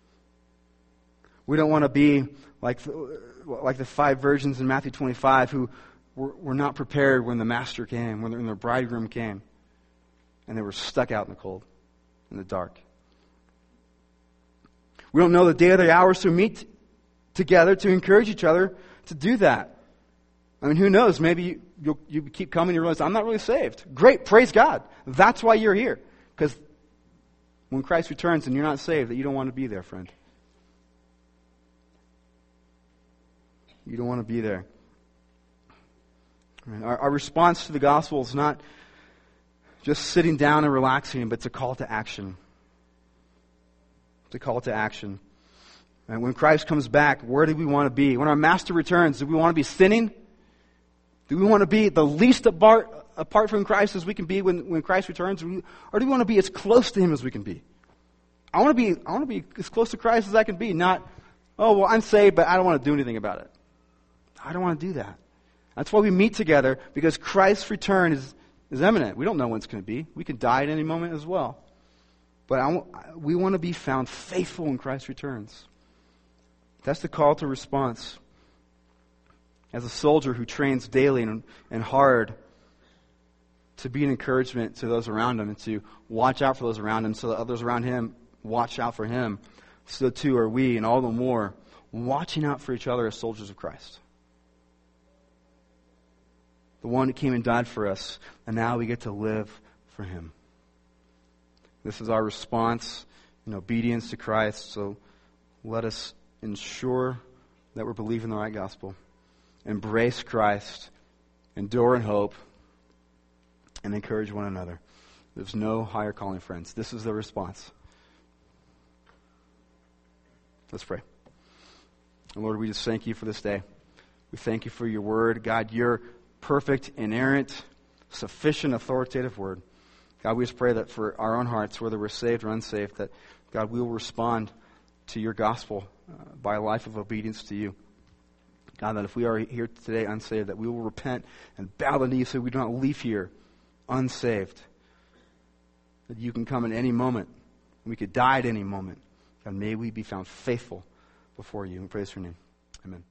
We don't want to be like the, like the five virgins in Matthew twenty-five who were, were not prepared when the master came, when their bridegroom came. And they were stuck out in the cold. In the dark. We don't know the day or the hours to meet together to encourage each other to do that. I mean, who knows? Maybe you'll, you keep coming and you realize, I'm not really saved. Great, praise God. That's why you're here. Because when Christ returns and you're not saved, that you don't want to be there, friend. You don't want to be there. Our, our response to the gospel is not just sitting down and relaxing, but it's a call to action. It's a call to action. And when Christ comes back, where do we want to be? When our Master returns, do we want to be sinning? Do we want to be the least apart, apart from Christ as we can be when, when Christ returns? Or do we want to be as close to Him as we can be? I want to be, I want to be as close to Christ as I can be, not, oh, well, I'm saved, but I don't want to do anything about it. I don't want to do that. That's why we meet together, because Christ's return is, is imminent. We don't know when it's going to be. We could die at any moment as well. But I, we want to be found faithful when Christ returns. That's the call to response. As a soldier who trains daily and, and hard to be an encouragement to those around him and to watch out for those around him so that others around him watch out for him, so too are we, and all the more watching out for each other as soldiers of Christ. The one who came and died for us, and now we get to live for Him. This is our response in obedience to Christ, so let us ensure that we're believing the right gospel. Embrace Christ, endure in hope, and encourage one another. There's no higher calling, friends. This is the response. Let's pray. And Lord, we just thank You for this day. We thank You for Your word. God, Your perfect, inerrant, sufficient, authoritative word. God, we just pray that for our own hearts, whether we're saved or unsaved, that, God, we will respond to Your gospel uh, by a life of obedience to You. God, that if we are here today unsaved, that we will repent and bow the knee so we do not leave here unsaved. That You can come at any moment. We could die at any moment. God, may we be found faithful before You. We praise Your name. Amen.